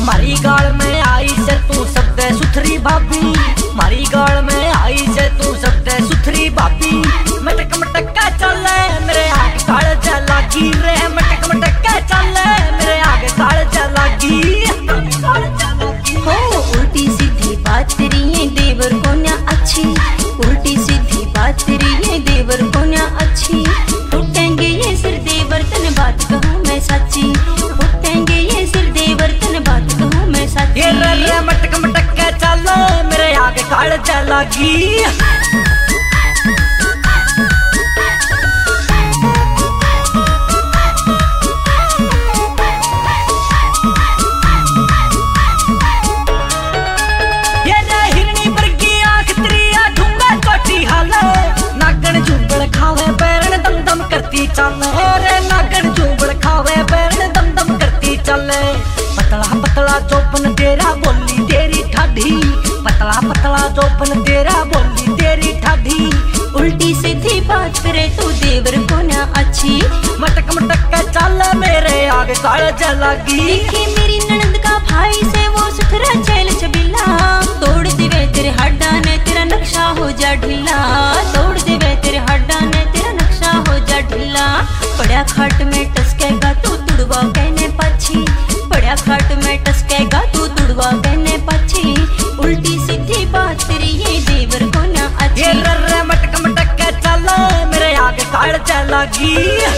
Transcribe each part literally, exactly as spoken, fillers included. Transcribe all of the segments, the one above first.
मारी गाल में आई से तू सबसे सुथरी भाभी, मारी गाल में आई से तू सबसे सुथरी भाभी। मटक मटक का चले मेरे आगे काल जलागी रे, मटक मटक का चले मेरे आगे काल जलागी। हो उल्टी सीधी बात तेरी ये देवर को ना अच्छी, उल्टी सीधी बात तेरी ये देवर को ना अच्छी। उठेंगे ये सिर देवर तन बात कहूँ मैं सच्ची, उठेंगे ये सिर देवर तन बात कहूँ मैं सच्ची। ये रे रे मटक मटक का चले मेरे आगे काल जलागी। चले रे नागन झूबड़ खावे पैरण दम दम करती चले। पतला पतला चौपन तेरा बोली तेरी ठाढ़ी, पतला पतला चौपन तेरा बोली तेरी ठाढ़ी। उल्टी सीधी बात करे तू देवर को ना अच्छी, मटक मटक का चल मेरे आगे काल जलागी। देखी मेरी ननद का भाई से वो सुथरा चैल छबीला, तोड़ देवे तेरे हड्डा ने तेरा नक्शा हो जा ढीला, तोड़ देवे तेरे हड्डा ने तेरा नक्शा हो जा ढीला। पड़ा खाट में टसकेगा तू तुड़वा कहने पाछी, पड़ा खाट में टसकेगा तू तुड़वा कहने पाछी। उल्टी सीधी बात तेरी ये देवर को ना अच्छी। ये रे मटक मटक के चल मेरे आगे काल जलागी।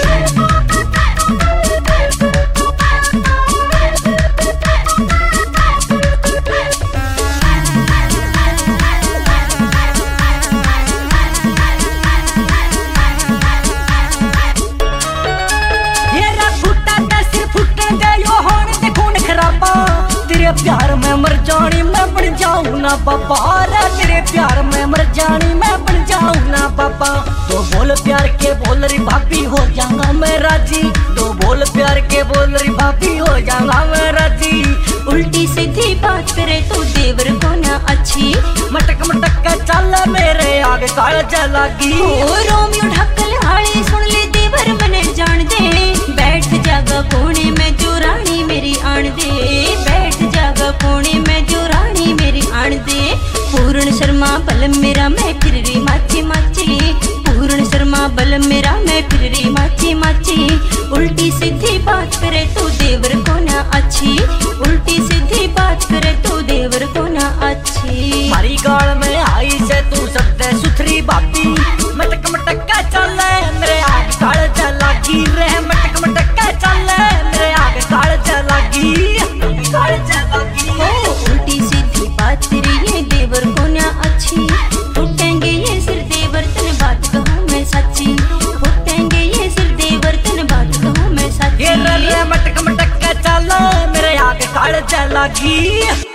तेरे प्यार में मर जानी मैं बन जाऊं ना बाबा रे, तेरे प्यार में मर जानी मैं बन जाऊं ना बाबा। दो बोल प्यार के बोल रही भाभी हो जाऊंगा मैं राजी, दो बोल प्यार के बोल रही भाभी हो जाऊंगा मैं राजी। उल्टी सीधी बात करे तू देवर को ना अच्छी, मटक मटक का चल मेरे आगे काल जलागी। ओ रोमियो ढक्कल हाड़ी सुन ले देवर मने जान दे, बैठ जागा कोने में जो रानी मेरी आन दे, बैठ जागा कोने में जो रानी मेरी आन दे। पूर्ण शर्मा बल मेरा मैं फिर रही माची माची, पूर्ण शर्मा बल मेरा मैं फिर रही माची माची। उल्टी सीधी बात करे तू देवर को ना अच्छी, उल्टी सीधी बात करे तू देवर को ना अच्छी। मारी गाल में आई से तू सबसे सुथरी भाभी, मटक मटक का चले मेरे आगे काल जलागी रे, मटक मटक का चले मेरे आगे काल जलागी। काल जलागी हो उल्टी सीधी बात तेरी ये देवर को ना अच्छी, उठेंगे ये सिर देवर तन बात कहूँ मैं सच्ची, उठेंगे ये सिर देवर तन बात कहूँ मैं सच्ची। ये रे मटक मटक का चले मेरे आगे काल जलागी।